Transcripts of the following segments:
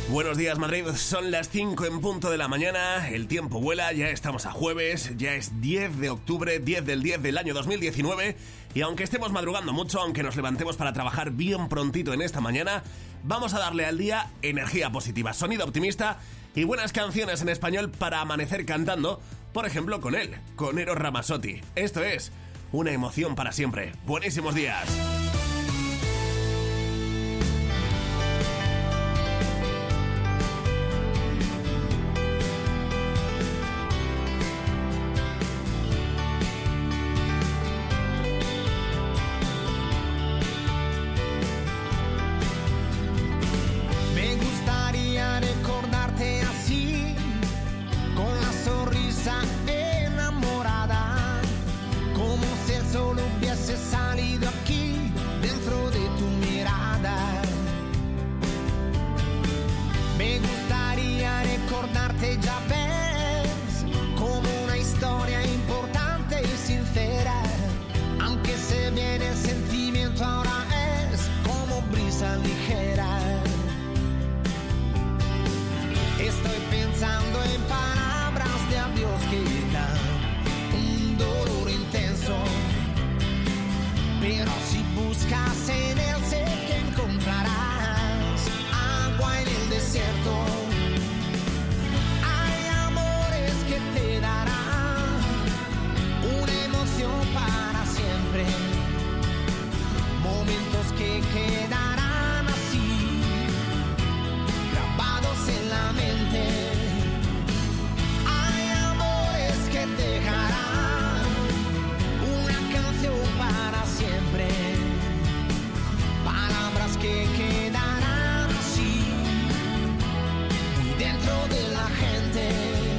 Buenos días, Madrid, son las 5 en punto de la mañana, el tiempo vuela, ya estamos a jueves, ya es 10 de octubre, 10 del 10 del año 2019, y aunque estemos madrugando mucho, aunque nos levantemos para trabajar bien prontito en esta mañana, vamos a darle al día energía positiva, sonido optimista y buenas canciones en español para amanecer cantando, por ejemplo con él, con Eros Ramazzotti. Esto es Una emoción para siempre. Buenísimos días. Salido aquí dentro de tu mirada. Me gustaría recordarte, ya ves, como una historia importante y sincera. Aunque se viene el sentimiento, ahora es como brisa ligera. Estoy pensando en palabras de adiós que dan un dolor intenso. Pero si buscas en él, sé que encontrarás agua en el desierto. Hay amores que te darán una emoción para siempre. Momentos que quedarán así, grabados en la mente. Hay amores que dejarán una canción para siempre, palabras que quedarán así, muy dentro de la gente.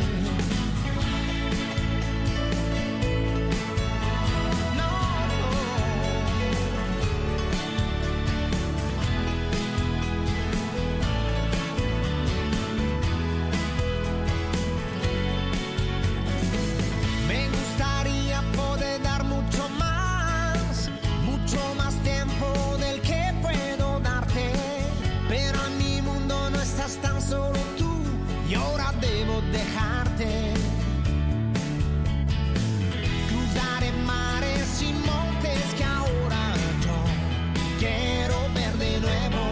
Me gustaría poder dar mucho más tiempo del que puedo darte, pero en mi mundo no estás tan solo tú y ahora debo dejarte. Cruzaré mares y montes que ahora yo quiero ver de nuevo.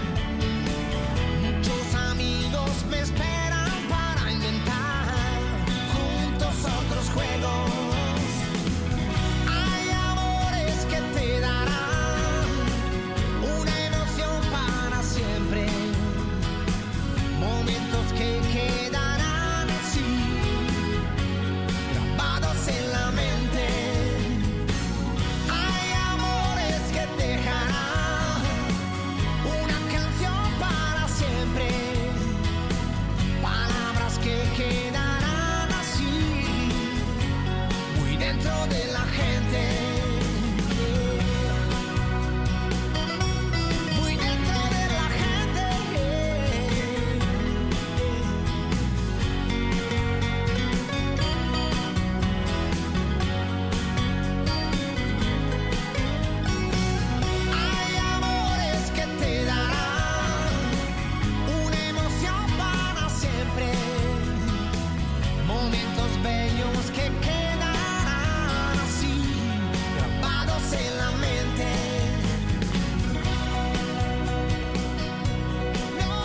Muchos amigos me esperan para inventar juntos otros juegos. Te darán una emoción para siempre, momentos que quedarán así, grabados en la mente. Hay amores que dejarán una canción para siempre, palabras que quedarán así, muy dentro de la gente. Momentos bellos que quedarán así, grabados en la mente. No,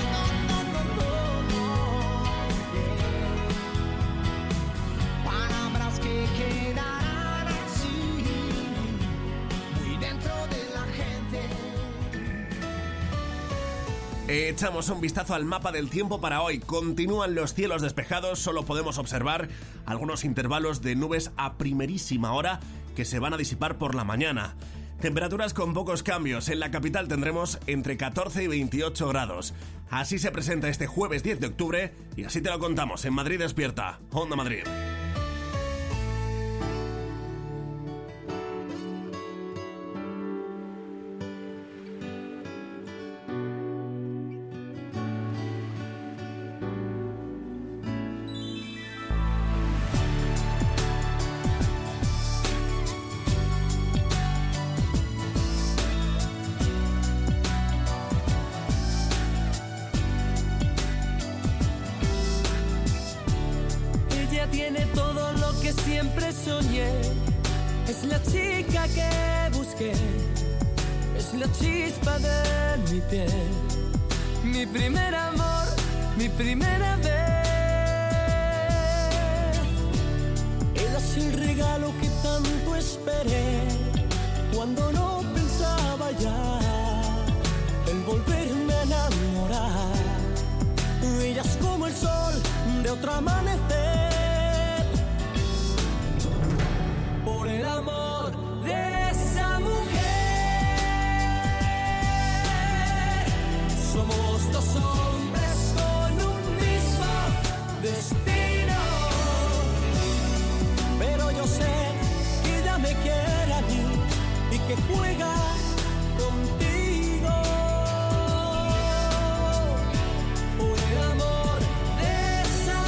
palabras que quedarán así, muy dentro de la gente. Echamos un vistazo al mapa del tiempo para hoy. Continúan los cielos despejados, solo podemos observar algunos intervalos de nubes a primerísima hora que se van a disipar por la mañana. Temperaturas con pocos cambios. En la capital tendremos entre 14 y 28 grados. Así se presenta este jueves 10 de octubre y así te lo contamos en Madrid Despierta. Onda Madrid. tiene todo lo que siempre soñé. Es la chica que busqué, es la chispa de mi piel. Mi primer amor, mi primera vez. Ella es el regalo que tanto esperé, cuando no pensaba ya en volverme a enamorar. Ella es como el sol de otro amanecer. Por el amor de esa mujer, somos dos hombres con un mismo destino. Pero yo sé que ella me quiere a mí y que juega contigo. Por el amor de esa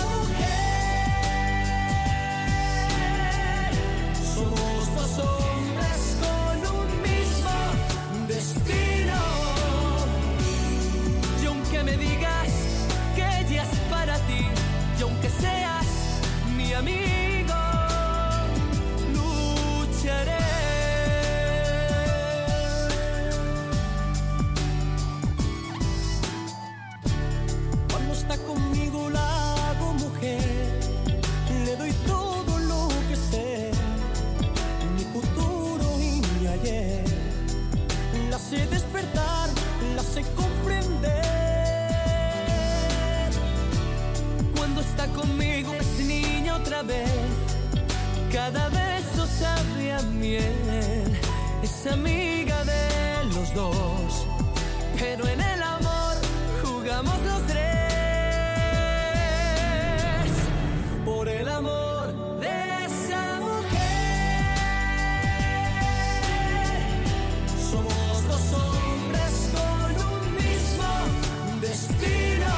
mujer, somos dos hombres con un mismo destino. Y aunque me digas que ella es para ti, y aunque seas mi amigo, lucharé. Cuando está conmigo la hago mujer, le doy todo lo que sé, mi futuro y mi ayer. La sé despertar, la sé comprender. Cuando está conmigo es niña otra vez, cada beso sabe a miel. Es amiga de los dos, pero en el amor jugamos los tres. Por el amor de esa mujer, somos dos hombres con un mismo destino.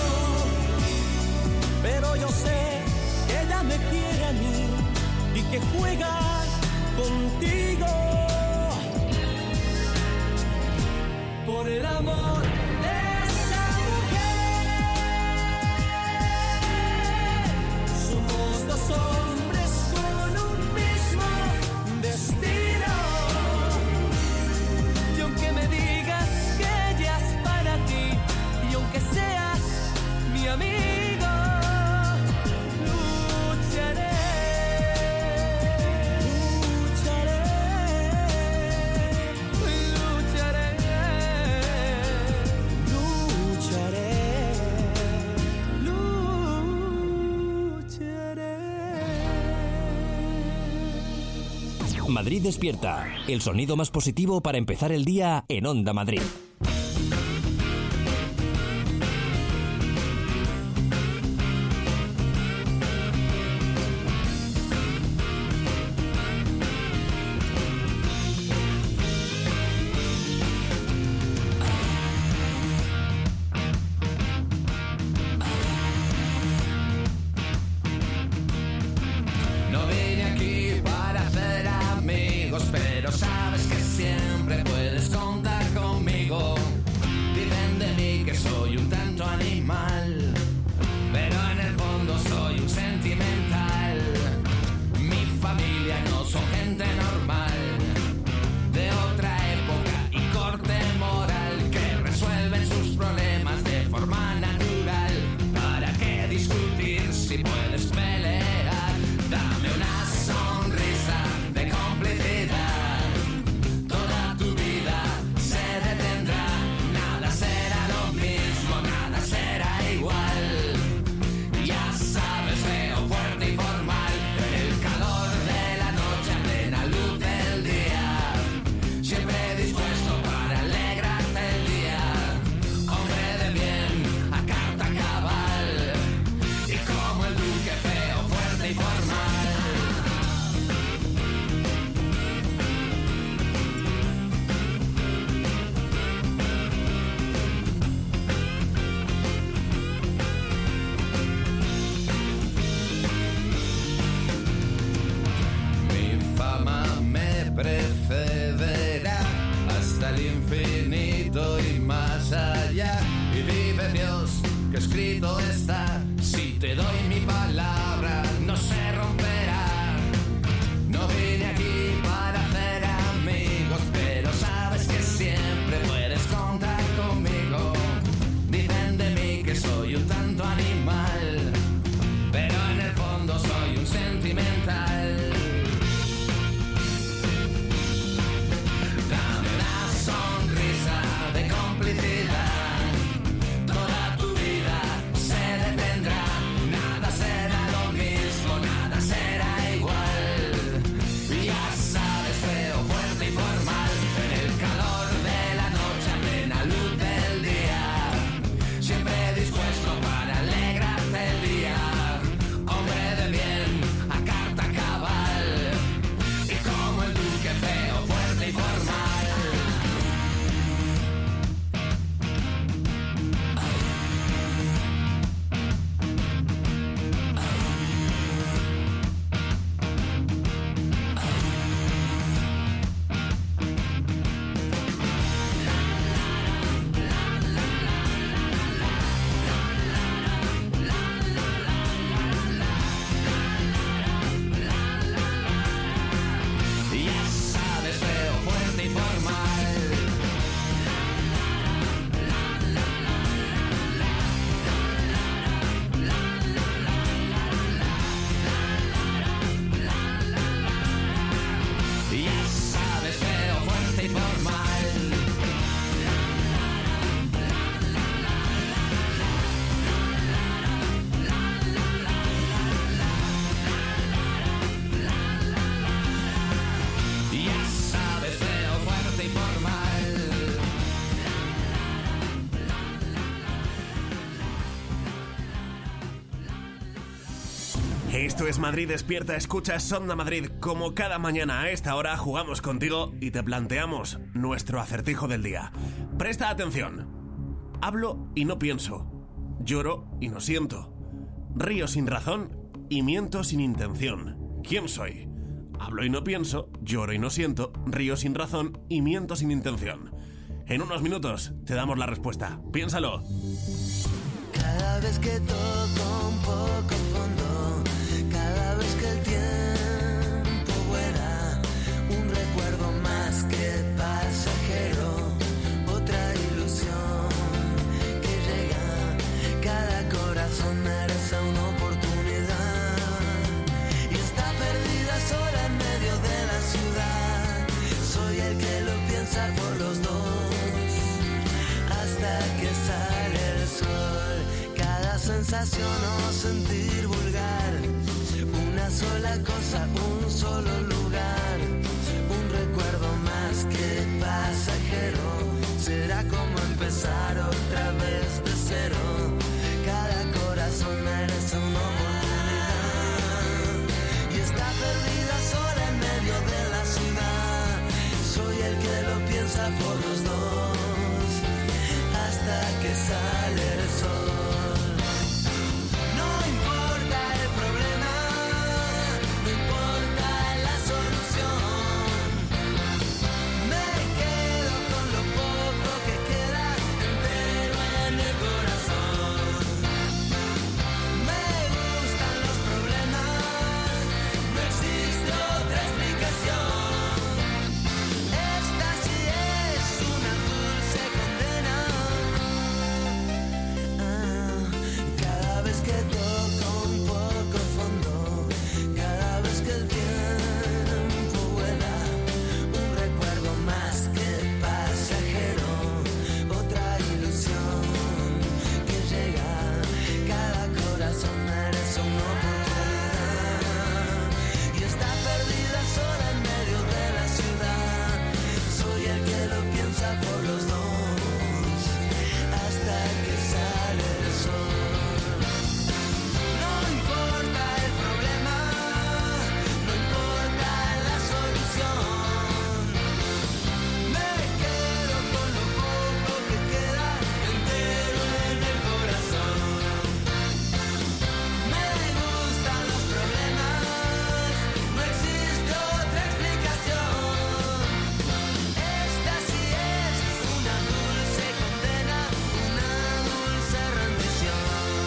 Pero yo sé que ella me quiere a mí y que juega contigo. Por el amor de esa mujer, somos dos hombres con un mismo destino. Y aunque me digas que ella es para ti, y aunque seas mi amigo, lucharé. Madrid Despierta, el sonido más positivo para empezar el día en Onda Madrid. No vine aquí para hacer amigos, pero sabes que siempre puedes contar conmigo. Dicen de mí que soy un tanto animal, pero en el fondo soy un sentimental. Mi familia no son gente normal, de otra época y corte moral, que resuelven sus problemas de forma natural. ¿Para qué discutir si puedes pelear? Dame una sonrisa de complicidad, toda tu vida se detendrá. Nada será lo mismo, nada será igual. Ya sabes, veo fuerte y formal, el calor de la noche a plena luz del día, siempre dispuesto para alegrarte el día. Hombre de bien, a carta cabal, y como el duque feo, fuerte y formal. Mi fama me precederá hasta el infinito y más allá. Y vive Dios que escrito está, si te doy mi palabra, no será Esto es Madrid Despierta, escuchas Onda Madrid. Como cada mañana a esta hora jugamos contigo y te planteamos nuestro acertijo del día. Presta atención. Hablo y no pienso. Lloro y no siento. Río sin razón y miento sin intención. ¿Quién soy? Hablo y no pienso, lloro y no siento, río sin razón y miento sin intención. En unos minutos te damos la respuesta. Piénsalo. Cada vez que toco un poco fondo, cada vez que el tiempo vuela, un recuerdo más que pasajero, otra ilusión que llega. Cada corazón merece una oportunidad y está perdida sola en medio de la ciudad. Soy el que lo piensa por los dos hasta que sale el sol. Cada sensación o sentir vulgar, una sola cosa, un solo lugar, un recuerdo más que pasajero. Será como empezar otra vez de cero. Cada corazón merece una oportunidad y está perdida sola en medio de la ciudad. Soy el que lo piensa por los dos hasta que sale el sol. No importa el problema, no importa la solución. Me quedo con lo poco que queda entero en el corazón. Me gustan los problemas, no existe otra explicación. Esta sí es una dulce condena. Cada vez que toco un poco fondo, cada vez que el tiempo vuela, un recuerdo más que pasajero, otra ilusión que llega. Cada corazón merece una oportunidad y está perdida sola en medio de la ciudad. Soy el que lo piensa por los dos hasta que sale el sol. No importa el problema, no importa la solución. Me quedo con lo poco que queda entero en el corazón. Me gustan los problemas, no existe otra explicación. Esta sí es una dulce condena, una dulce rendición.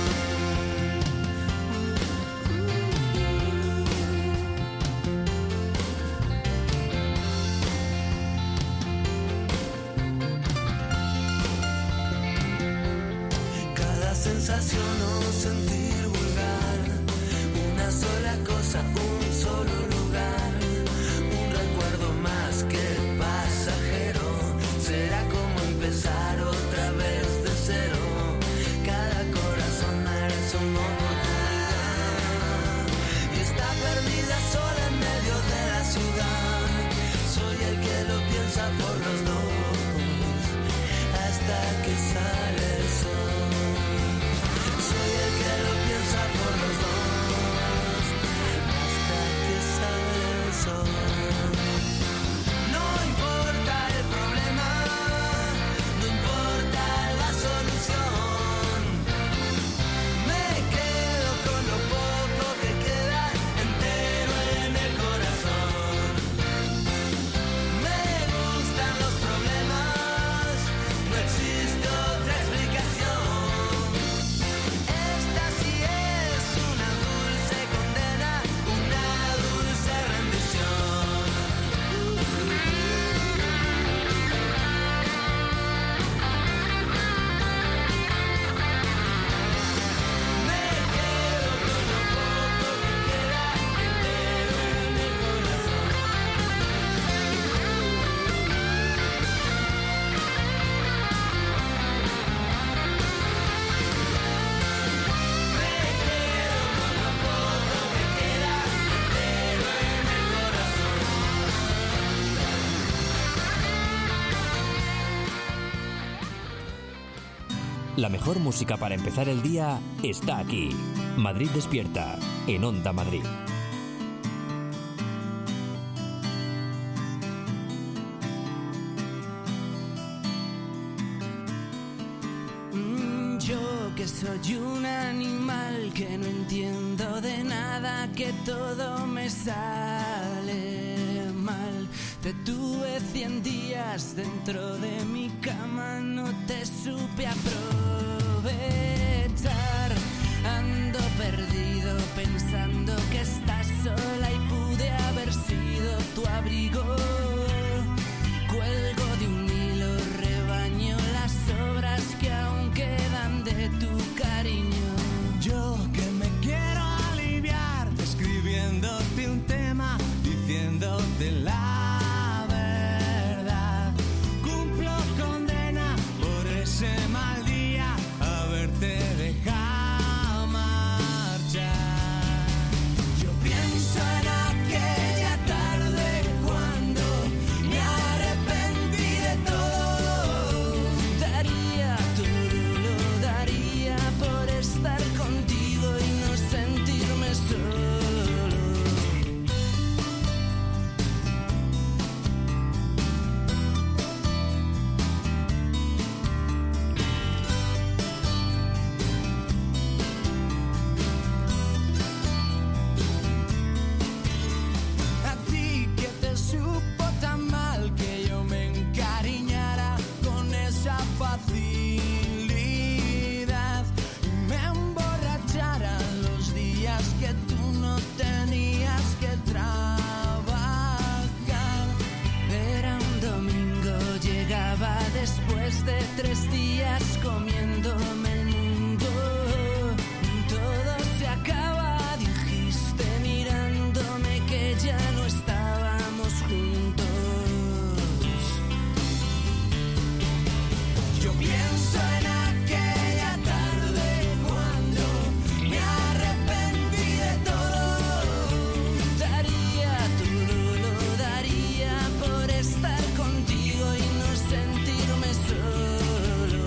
Cada sensación o sentir vulgar, una sola cosa, un solo lugar, un recuerdo más que pasajero. Será como empezar otra vez de cero. Cada corazón merece una oportunidad y está perdida sola en medio de la ciudad. Soy el que lo piensa por los dos hasta que sale el sol. Soy el que lo piensa por los dos hasta que sale el La mejor música para empezar el día está aquí. Madrid Despierta, en Onda Madrid. Yo que soy un animal que no entiendo de nada, que todo me sale mal. Te tuve 100 días dentro de mi cama, no te supe aprovechar. Ando perdido pensando que estás sola y pude haber sido tu abrigo. Cuelgo de un hilo, rebaño las sobras que aún quedan de tu cariño. Yo que me quiero aliviar, escribiéndote un tema, diciéndote la verdad. Cumplo condena por ese mal día, haberte dejado marchar. Yo pienso en aquella tarde cuando me arrepentí de todo. Daría todo, lo daría por estar contigo y no sentirme solo. A ti que te supo tan mal que yo me encariñara con esa facilidad y me emborrachara los días que tú no tenías que trabajar. Era un domingo, llegaba después de 3 días comiéndome el mundo. Todo se acaba, dijiste mirándome que ya no estábamos juntos. Yo pienso en aquella tarde cuando me arrepentí de todo. Daría todo, lo daría por estar contigo y no sentirme solo.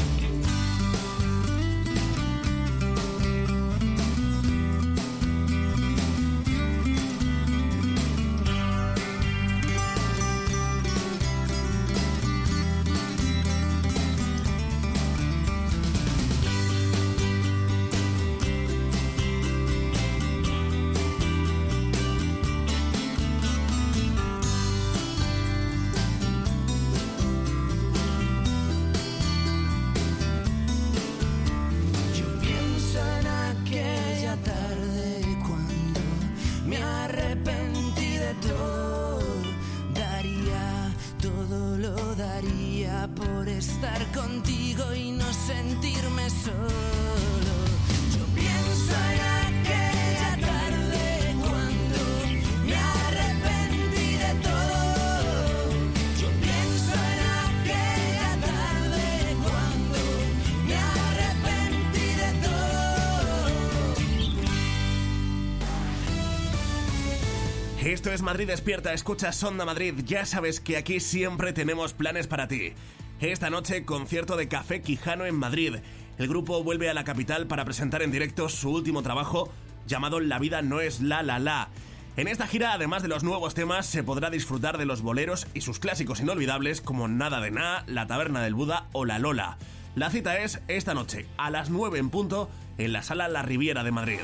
Yo pienso en aquella tarde cuando me arrepentí de todo. Daría todo, lo daría por estar contigo y no sentirme solo. Yo pienso en aquella tarde cuando me arrepentí de todo. Yo pienso en aquella tarde cuando me arrepentí de todo. Esto es Madrid Despierta, escuchas Onda Madrid. Ya sabes que aquí siempre tenemos planes para ti. Esta noche, concierto de Café Quijano en Madrid. El grupo vuelve a la capital para presentar en directo su último trabajo, llamado La vida no es la la la. En esta gira, además de los nuevos temas, se podrá disfrutar de los boleros y sus clásicos inolvidables como Nada de Nada, La taberna del Buda o La Lola. La cita es esta noche, a las 9 en punto, en la Sala La Riviera de Madrid.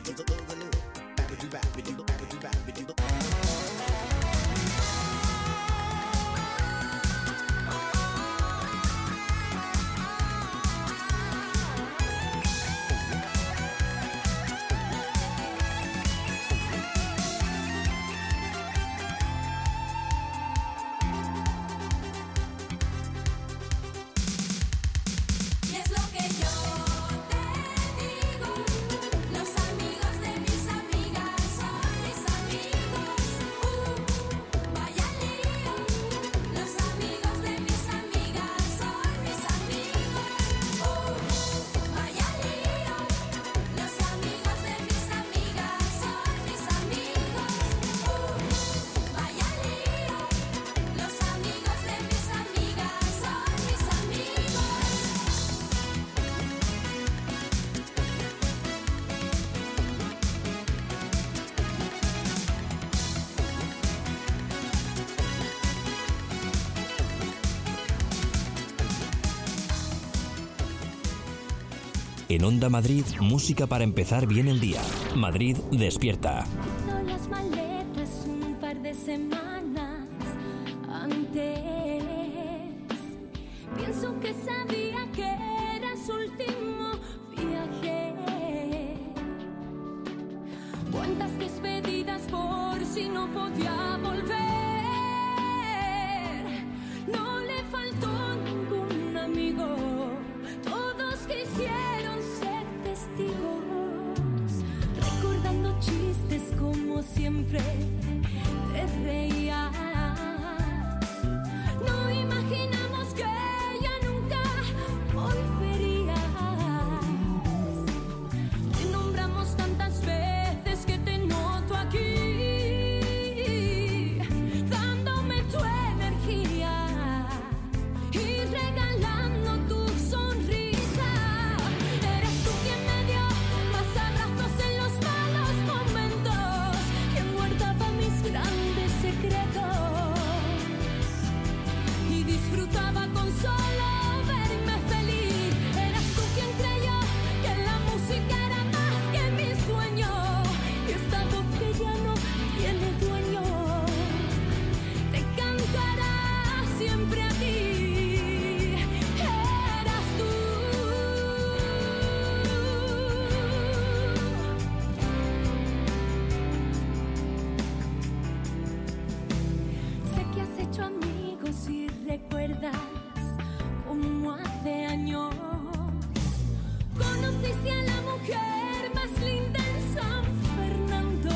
En Onda Madrid, música para empezar bien el día. Madrid despierta. Hizo las maletas un par de semanas antes. Pienso que sabía que era su último viaje. Cuántas despedidas por si no podía volver. No le faltó ningún amigo. Todos quisieron ser testigos, recordando chistes como siempre te reías. No imaginamos que ella nunca volvería. Te nombramos tantas veces que te noto aquí, dándome tu energía y regalando tu sonrisa. Eras tú quien me dio más abrazos en los malos momentos, quien guardaba mis grandes secretos y disfrutaba con solo verme feliz. Eras tú quien creyó que la música era más que mi sueño, y esta voz que ya no tiene dueño te cantará siempre a ti. Eras tú. Sé que has hecho amigos y recuerdas como hace años conociste a la mujer más linda en San Fernando.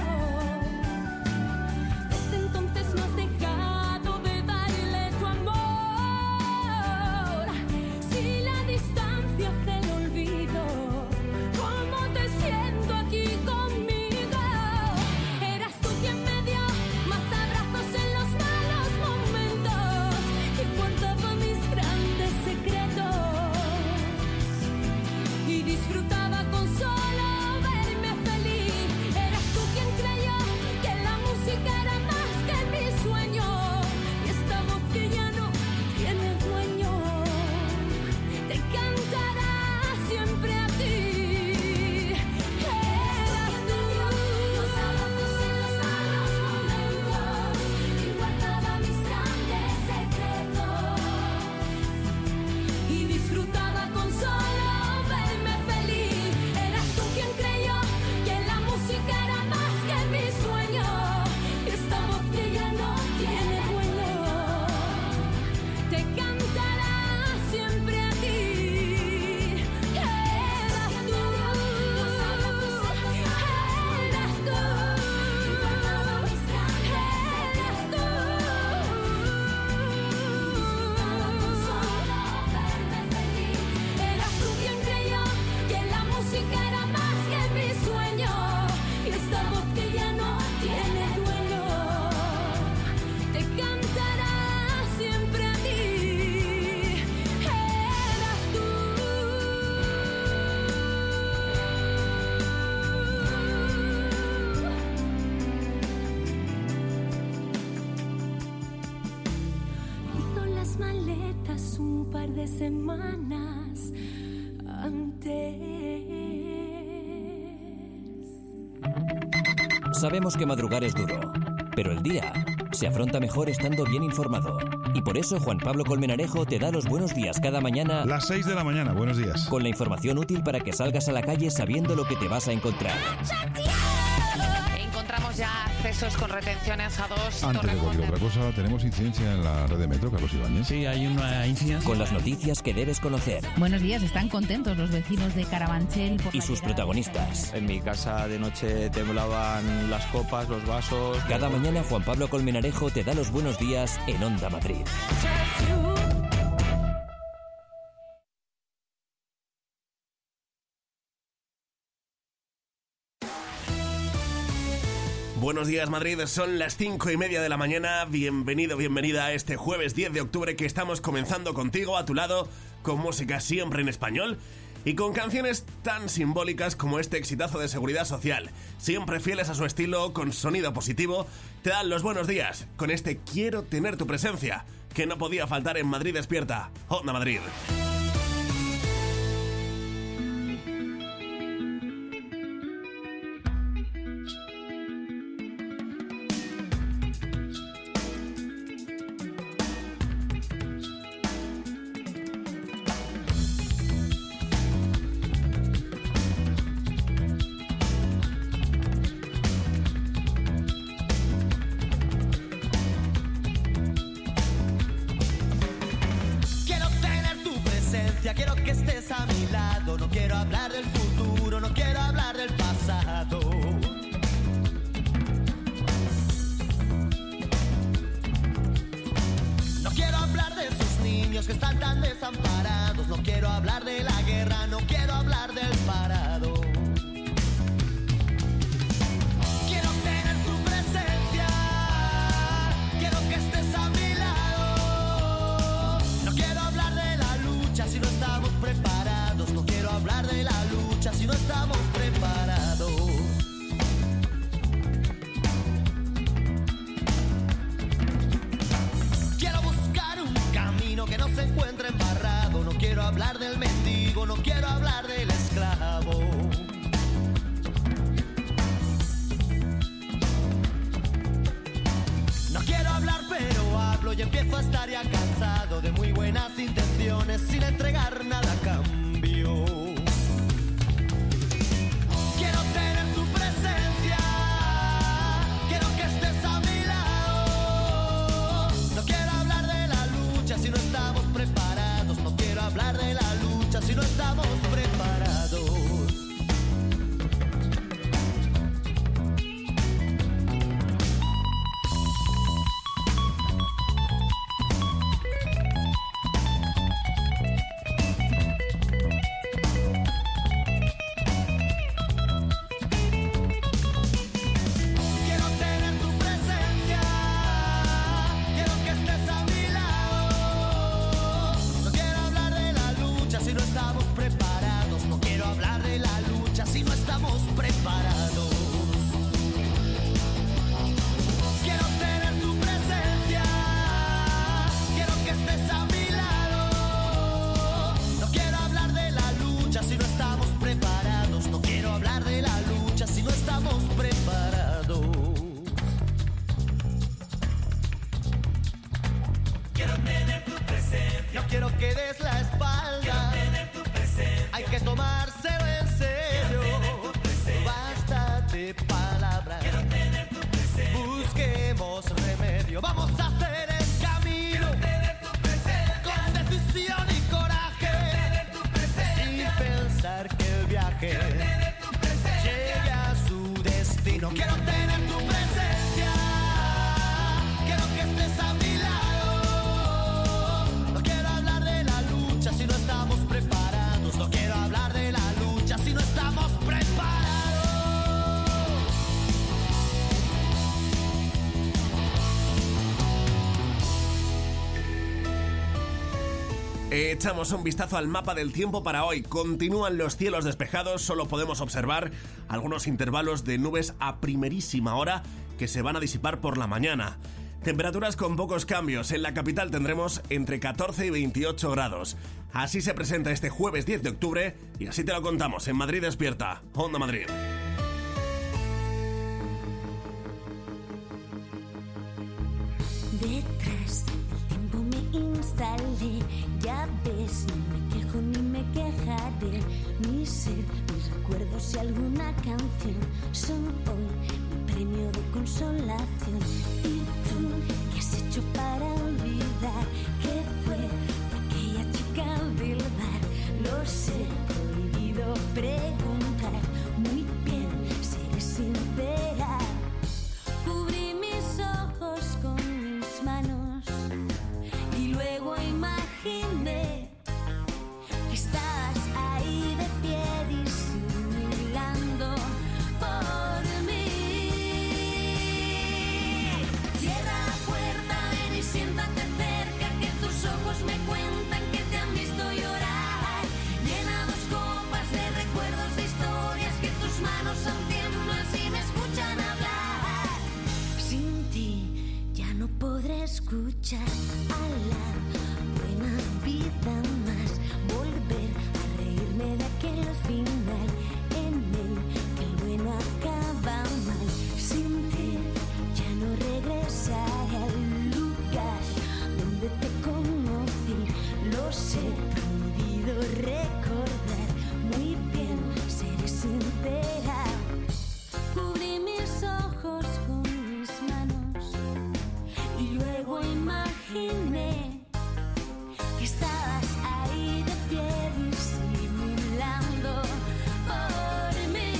Desde entonces no has dejado de darle tu amor. Si la distancia hace el olvido, ¿cómo te siento aquí conmigo? Eras tú quien me dio más abrazos en los malos momentos, que guardaba mis grandes secretos y disfrutaba con solo verme feliz. Eras tú quien creyó que la música era más que mi sueño, y esta voz que ya no tiene dueño te cantará siempre a ti. Eras tú. Los abrazos en los malos momentos y guardaba mis grandes secretos y disfrutaba con solo verme feliz. Eras tú quien creyó que la música era más que mi sueño, y esta voz que ya no tiene dueño te cantará siempre a ti. Eras tú. Los abrazos en los eras tú. Y guardaba mis grandes eras tú. Y disfrutaba con solo verme feliz. Eras tú quien creyó que la música era más que mi sueño, y esta voz que ya no tiene dueño te cantará siempre a ti. Eras tú. Hizo las maletas un par de semanas antes. Sabemos que madrugar es duro, pero el día se afronta mejor estando bien informado. Y por eso Juan Pablo Colmenarejo te da los buenos días cada mañana. Las 6 de la mañana, buenos días. Con la información útil para que salgas a la calle sabiendo lo que te vas a encontrar. Encontramos ya accesos con retenciones a dos. Antes de cualquier otra cosa, tenemos incidencia en la red de metro, Carlos Ibáñez. Sí, hay una incidencia. Con las noticias que debes conocer. Buenos días, están contentos los vecinos de Carabanchel por y sus protagonistas. En mi casa de noche temblaban las copas, los vasos. Cada mañana Juan Pablo Colmenarejo te da los buenos días en Onda Madrid. Buenos días, Madrid, son las 5:30 de la mañana. Bienvenido, bienvenida a este jueves 10 de octubre que estamos comenzando contigo a tu lado, con música siempre en español y con canciones tan simbólicas como este exitazo de Seguridad Social. Siempre fieles a su estilo, con sonido positivo, te dan los buenos días con este Quiero tener tu presencia, que no podía faltar en Madrid Despierta, Onda Madrid. Quiero que estés a mi lado, no quiero hablar del futuro, no quiero hablar del pasado. No quiero hablar de esos niños que están tan desamparados, no quiero hablar de la guerra, no quiero hablar del parado. Quiero tener tu presencia, quiero que estés a mi lado. No quiero hablar de la lucha si no estamos preparados, no quiero hablar de la lucha si no estamos preparados. Quiero buscar un camino que no se encuentre embarrado, no quiero hablar del mendigo, no quiero hablar del esclavo. No quiero hablar pero hablo y empiezo a estar ya cansado de muy buenas intenciones sin entregar nada a cambio. Quiero tener tu presencia, quiero que estés a mi lado. No quiero hablar de la lucha si no estamos preparados, no quiero hablar de la lucha si no estamos preparados. Echamos un vistazo al mapa del tiempo para hoy. Continúan los cielos despejados, solo podemos observar algunos intervalos de nubes a primerísima hora que se van a disipar por la mañana. Temperaturas con pocos cambios. En la capital tendremos entre 14 y 28 grados. Así se presenta este jueves 10 de octubre y así te lo contamos en Madrid Despierta, Onda Madrid. sale, ya ves, no me quejo ni me quejaré. Mi ser, mis recuerdos y alguna canción son hoy mi premio de consolación. ¿Y tú qué has hecho para olvidar que fue aquella chica del bar? Lo sé, prohibido preguntar. Muy bien, seré sincera. Cubrí mis ojos con mis manos y luego imaginé que estabas ahí de pie disimulando por mí. Cierra la puerta, ven y siéntate cerca, que tus ojos me cuentan que te han visto llorar. Llena dos copas de recuerdos, de historias, que tus manos aún tiemblan si me escuchan hablar. Sin ti ya no podré escuchar a la buena vida más, volver a reírme de aquel final en el que el bueno acaba mal. Sin ti ya no regresaré al lugar donde te conocí. Lo sé, prohibido recordar. Muy bien, seré sincera. Cubrí mis ojos con mis manos y luego imaginé que estabas ahí de pie disimulando por mí.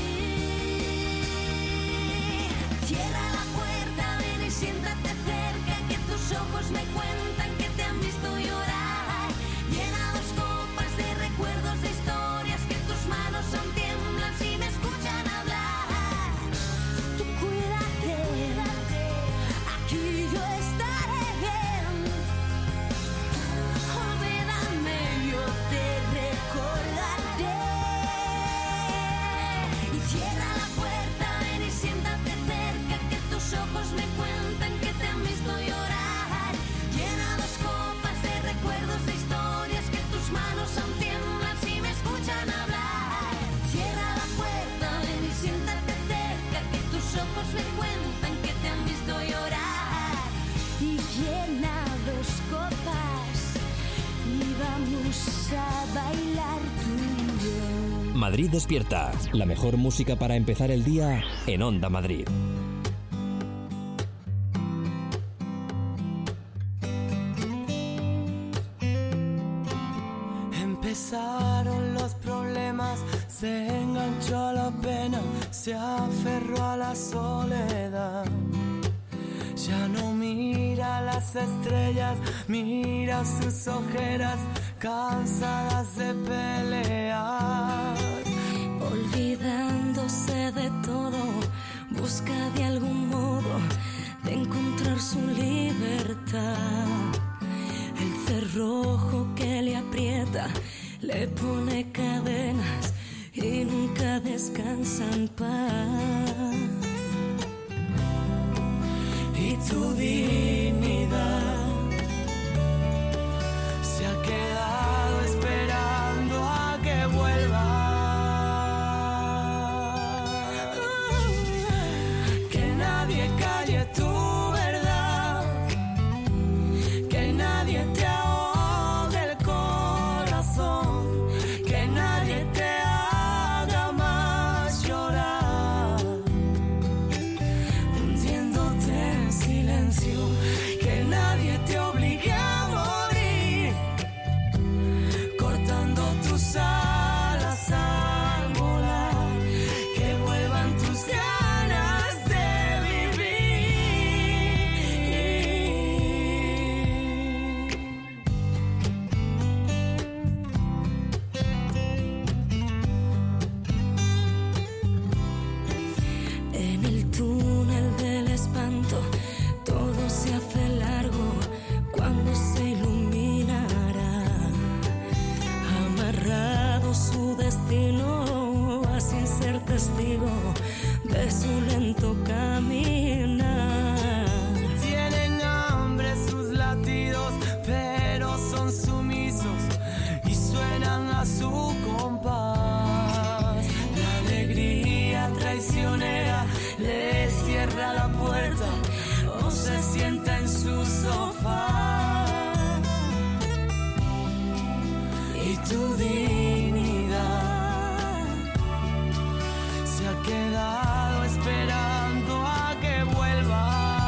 Cierra la puerta, ven y siéntate cerca, que tus ojos me cuentan que te han visto llorar. Llena dos copas de recuerdos, de historias, que tus manos aún tiemblan si me escuchan hablar. Tú cuídate, aquí yo estaré bien. Olvídame, yo te recordaré. Y cierra la puerta, ven y siéntate cerca, que tus ojos me cuentan que te han visto llorar. Llena dos copas de recuerdos, de historias, que tus manos aún tiemblan si me escuchan hablar. Cierra la puerta, ven y siéntate cerca, que tus ojos me cuentan que te han visto llorar. Y llena dos copas y vamos a bailar tú y yo. Madrid despierta. La mejor música para empezar el día en Onda Madrid. Empezaron los problemas, se enganchó a la pena, se aferró a la soledad. Ya no mira las estrellas, mira sus ojeras, cansadas de pelear. Olvidándose de todo, busca de algún modo de encontrar su libertad. El cerrojo que le aprieta, le pone cadenas y nunca descansa en paz. Y tu dignidad se ha quedado esperando a que vuelva. Que nadie calle tu verdad, que nadie te ahogue el corazón, que nadie te haga más llorar, hundiéndote en silencio, que nadie te obligue a morir, cortando tus alas al volar, que vuelvan tus ganas de En el túnel del espanto todo se hace largo cuando se iluminará. Amarrado su destino a sin ser testigo de su lento caminar. Tienen hambre sus latidos, pero son sumisos y suenan a su compás. La alegría traicionera les cierra la puerta o se sienta en su sofá. tu dignidad. Se ha quedado esperando a que vuelva.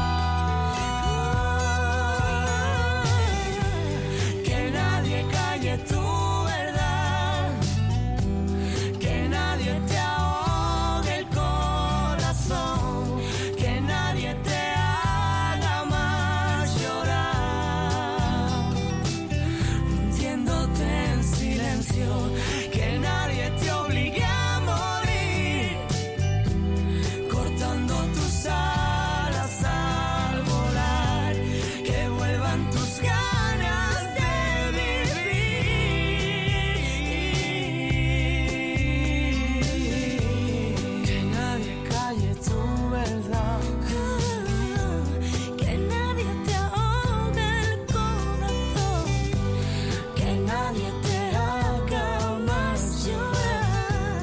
Que nadie calle tu verdad. Que nadie te ahogue el corazón. Que nadie te haga más llorar. Hundiéndote en silencio. Que nadie te obligue a morir. Cortando tus alas al volar. Que vuelvan tus ganas de vivir. Que nadie calle tu verdad. Que nadie te ahogue el corazón. Que nadie te haga más llorar.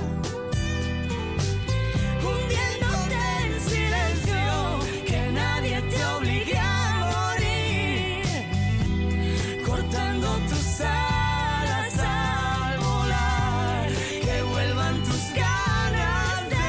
Hundiéndote en silencio. Que nadie te obligue a morir. Cortando tus alas al volar. Que vuelvan tus ganas de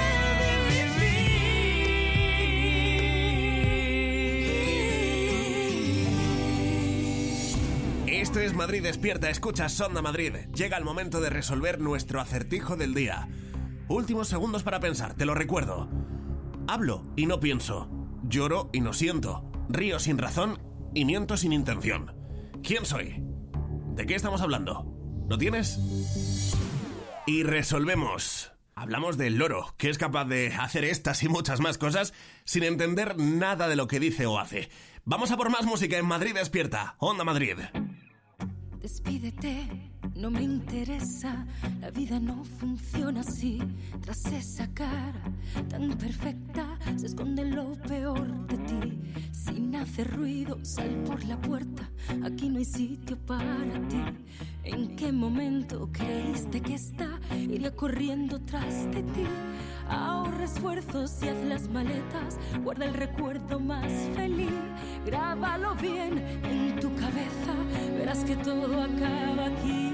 vivir. Esto es Madrid Despierta, escuchas Onda Madrid. Llega el momento de resolver nuestro acertijo del día. Últimos segundos para pensar, te lo recuerdo. Hablo y no pienso. Lloro y no siento. Río sin razón y miento sin intención. ¿Quién soy? ¿De qué estamos hablando? ¿Lo tienes? Y resolvemos. Hablamos del loro, que es capaz de hacer estas y muchas más cosas sin entender nada de lo que dice o hace. Vamos a por más música en Madrid Despierta, Onda Madrid. Despídete, no me interesa, la vida no funciona así. Tras esa cara tan perfecta se esconde lo peor de ti. Sin hacer ruido, sal por la puerta, aquí no hay sitio para ti. ¿En qué momento creíste que esta iría corriendo tras de ti? Ahorra esfuerzos y haz las maletas, guarda el recuerdo más feliz. Grábalo bien en tu cabeza, verás que todo acaba aquí.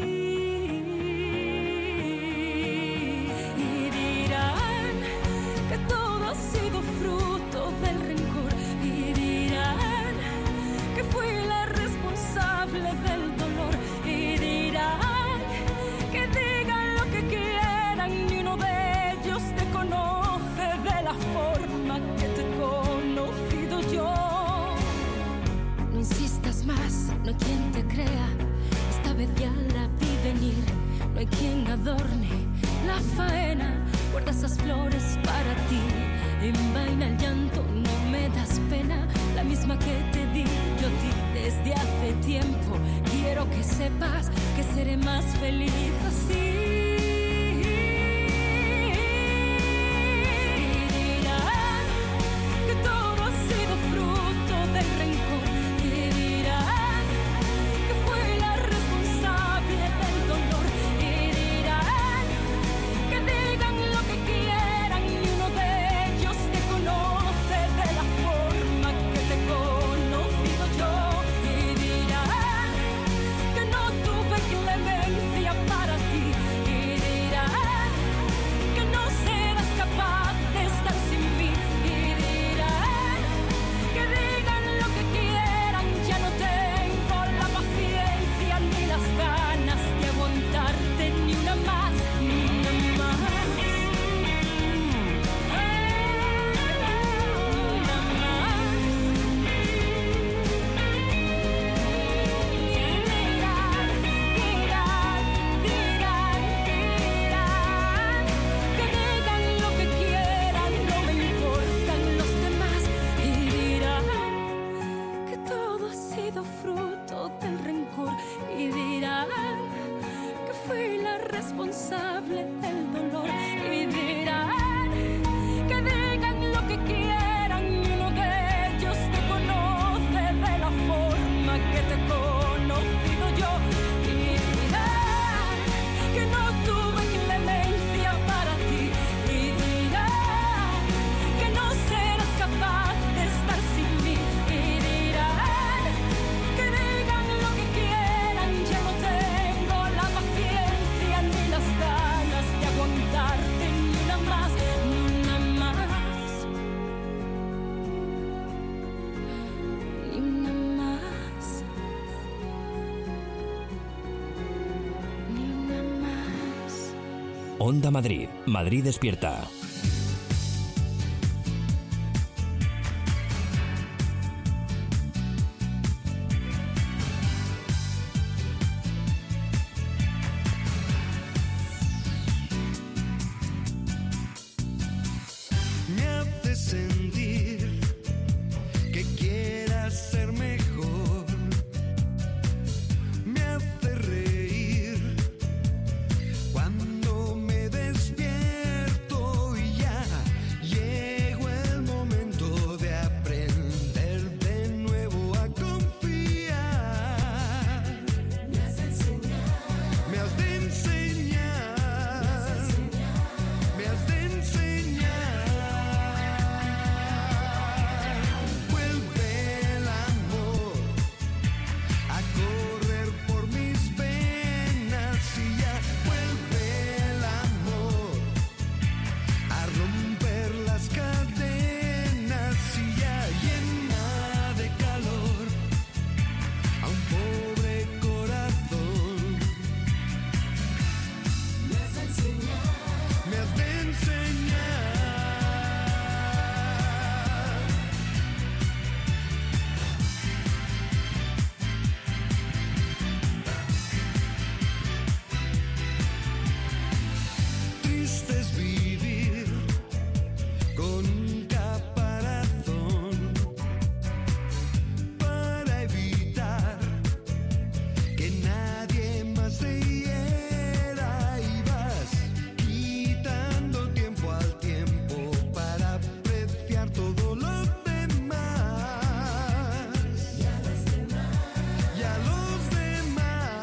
Y dirán que todo ha sido fruto del rencor. Y dirán que fui la responsable del dolor. Y dirán que digan lo que quieran, ni uno de ellos te conoce de la forma que te he conocido yo. No insistas más, no hay quien te crea, esta vez ya la vi venir. No hay quien adorne la faena, guarda esas flores para ti. Envaina el llanto, no me das pena, la misma que te di yo a ti desde hace tiempo. Quiero que sepas que seré más feliz así. Y Onda Madrid. Madrid despierta. Me hace sentir que quieras ser mejor. Me hace reír cuando me despierto y ya llegó el momento de aprender de nuevo a confiar. Me has de enseñar, me has de enseñar, me has de enseñar. Vuelve el amor a correr por mis venas y ya vuelve el amor a romper las cadenas y ya llena de calor a un pobre corazón. Me has de enseñar, me has de enseñar. Triste es vivir con un caparazón para evitar que nadie más se hiera y vas quitando tiempo al tiempo para apreciar todo lo demás. Y a los demás, y a los demás,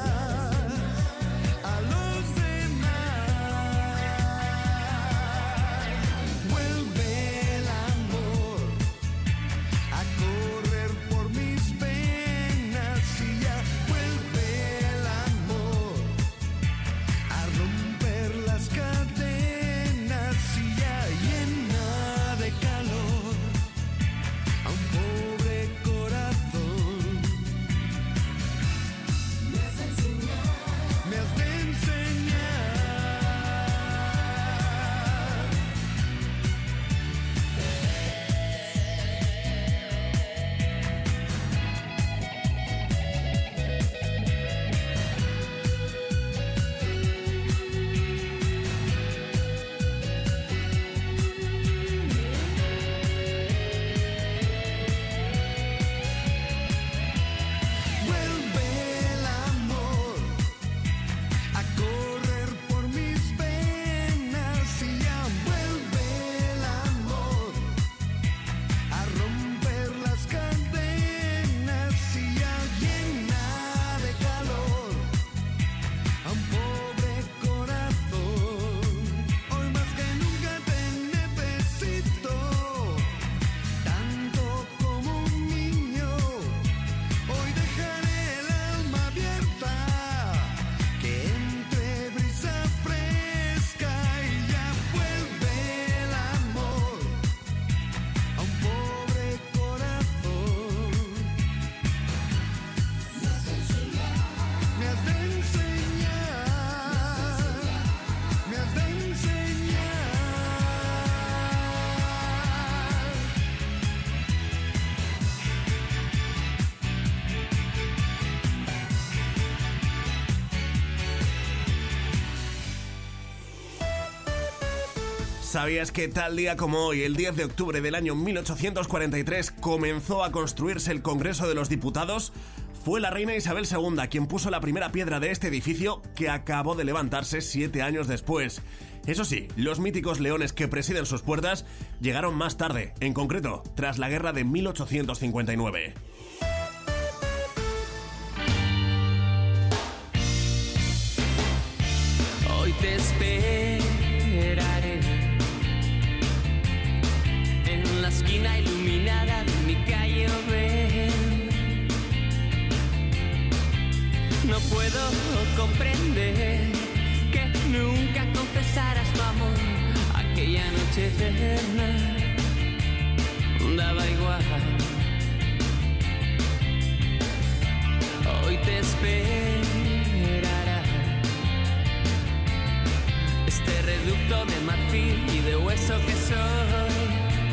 a los demás. Vuelve el amor a correr por mis venas y ya vuelve el amor a romper las cadenas y ya llena de calor a un pobre corazón. Me has de enseñar, me has de enseñar. Vuelve el amor a correr por mis venas y ya vuelve el amor a romper las cadenas y ya llena de calor a un pobre corazón. Hoy más que nunca te necesito, tanto como un niño. Hoy dejaré el alma abierta, que entre brisa fresca y ya vuelve el amor a un pobre corazón. Me has de enseñar, me has de enseñar, me has de enseñar. ¿Sabías que tal día como hoy, el 10 de octubre del año 1843, comenzó a construirse el Congreso de los Diputados? Fue la reina Isabel II quien puso la primera piedra de este edificio, que acabó de levantarse 7 años después. Eso sí, los míticos leones que presiden sus puertas llegaron más tarde, en concreto, tras la guerra de 1859. Hoy te esperaré en la esquina iluminada de mi calle Obrén. No puedo comprender que nunca confesaras tu amor aquella noche eterna. Daba igual. Hoy te esperará. producto de marfil y de hueso que soy.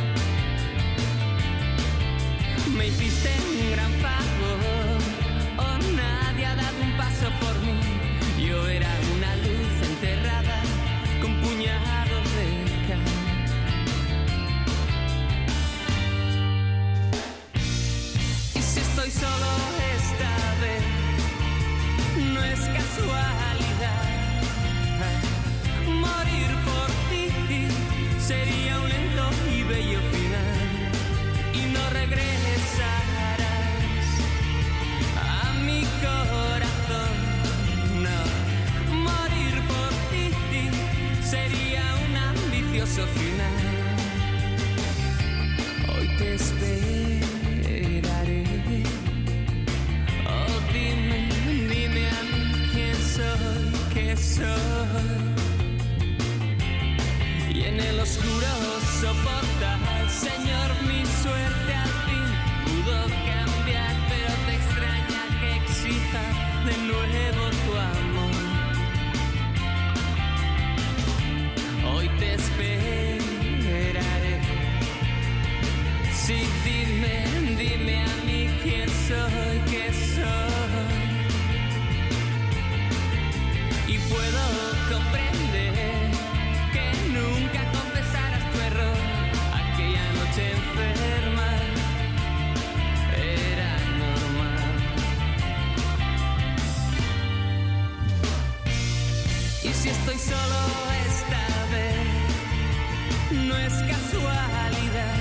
Me hiciste un gran favor, oh, nadie ha dado un paso por mí. Yo era una luz enterrada con puñados de cal. Y si estoy solo esta vez, no es casualidad. Morir por ti sería un lento y bello final. Y no regresarás a mi corazón, no. Morir por ti sería un ambicioso final. Hoy te esperaré. Oh, dime a mí quién soy, qué soy. Y en el oscuro soportar, Señor, mi suerte al fin pudo cambiar, pero te extraña que exija de nuevo tu amor. Hoy te esperaré. Sí, dime a mí quién soy, qué soy. Y puedo comprender que nunca confesaras tu error. Aquella noche enferma era normal. Y si estoy solo esta vez, no es casualidad.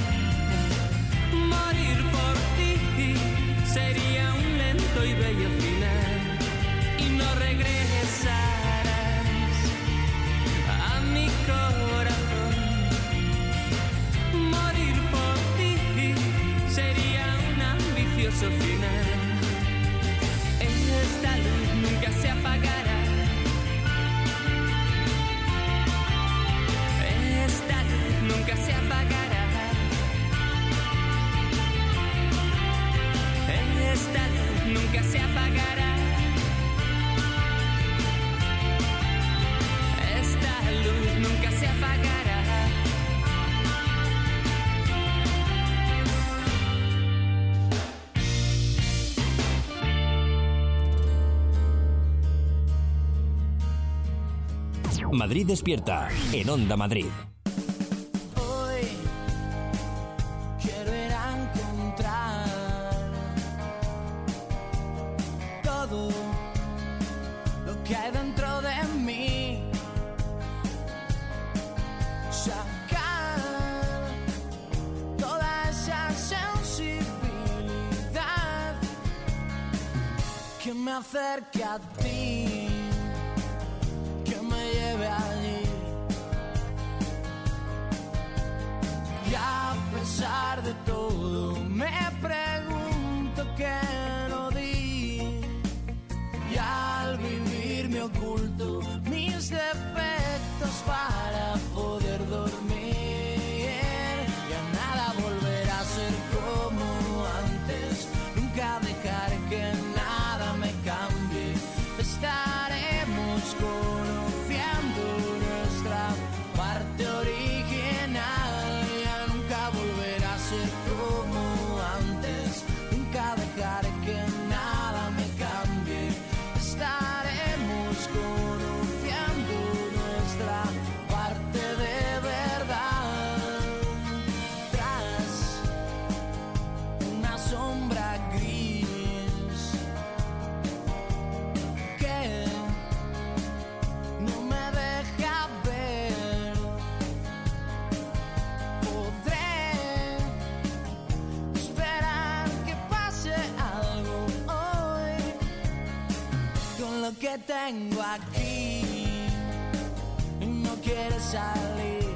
Morir por ti sería un lento y bello final. Y no regresarás a mi corazón. Morir por ti sería un ambicioso final. Esta luz nunca se apagará. Esta luz nunca se apagará. Esta luz nunca se apagará. Esta luz nunca se apagará. Madrid despierta en Onda Madrid. Hoy quiero ir a encontrar todo lo que hay dentro de mí. Sacar toda esa sensibilidad que me acerque a ti, que me lleve allí. Y a pesar de todo me pregunto qué no di. Y al vivir me oculto mis defectos para poder dormir. Ya nada volverá a ser como antes. Nunca dejaré que nada me cambie. Estaremos conociendo nuestra parte original. Ya nunca volverá a ser como antes. Nunca dejaré que nada me cambie. Estaremos conociendo nuestra parte de verdad. Tras una sombra gris que no me deja ver, podré esperar que pase algo hoy con lo que tengo aquí y no quiere salir.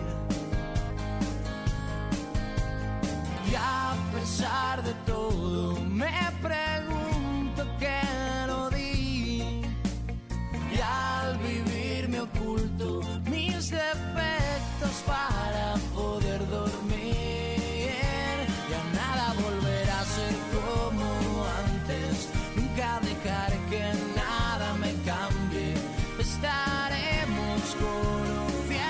Y a pesar de todo me pregunto qué no di. Y al vivir me oculto mis defectos para poder dormir. Ya nada volverá a ser como antes. Nunca dejaré que nada me cambie. Estaremos conociendo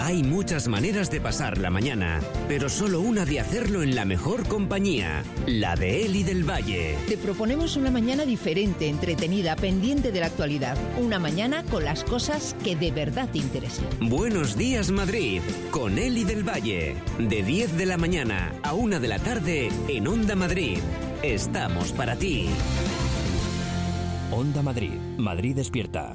Hay muchas maneras de pasar la mañana, pero solo una de hacerlo en la mejor compañía, la de Eli del Valle. Te proponemos una mañana diferente, entretenida, pendiente de la actualidad. Una mañana con las cosas que de verdad te interesan. Buenos días, Madrid, con Eli del Valle. De 10 de la mañana a 1 de la tarde en Onda Madrid. Estamos para ti. Onda Madrid. Madrid despierta.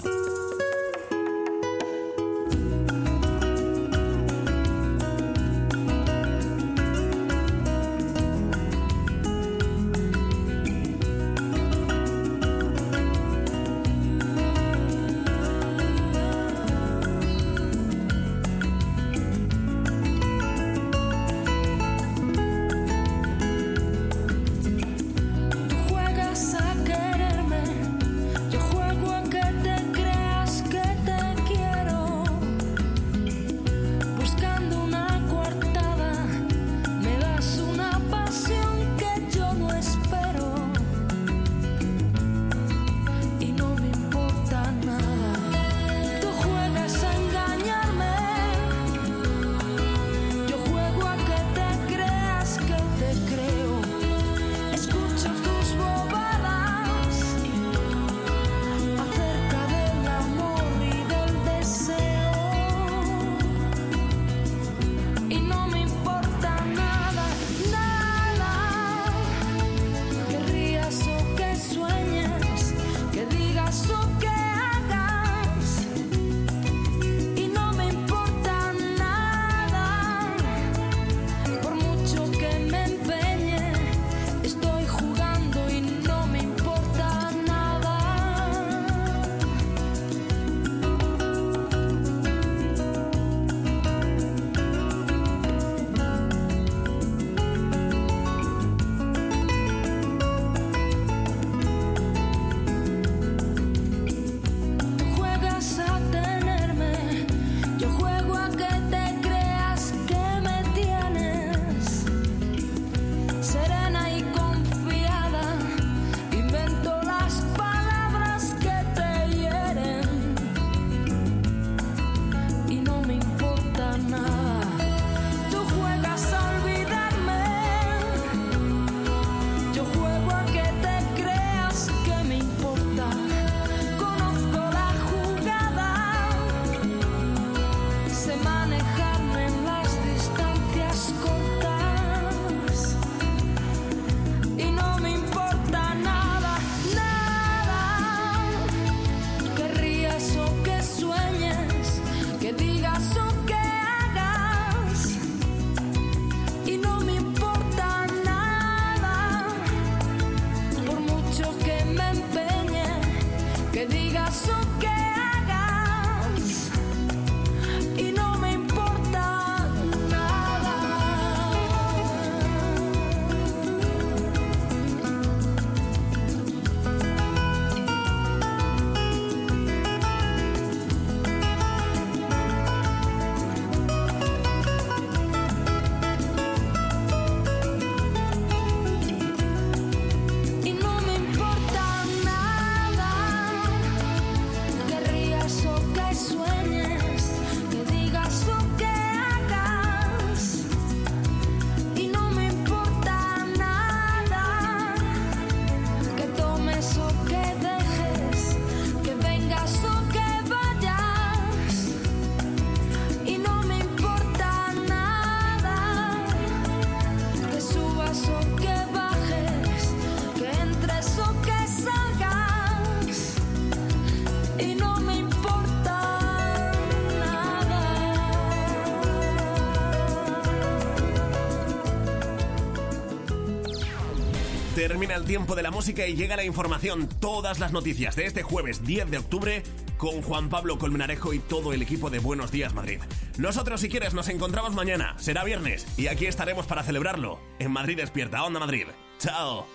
Termina el tiempo de la música y llega la información. Todas las noticias de este jueves 10 de octubre con Juan Pablo Colmenarejo y todo el equipo de Buenos Días Madrid. Nosotros, si quieres, nos encontramos mañana. Será viernes y aquí estaremos para celebrarlo. En Madrid despierta, Onda Madrid. ¡Chao!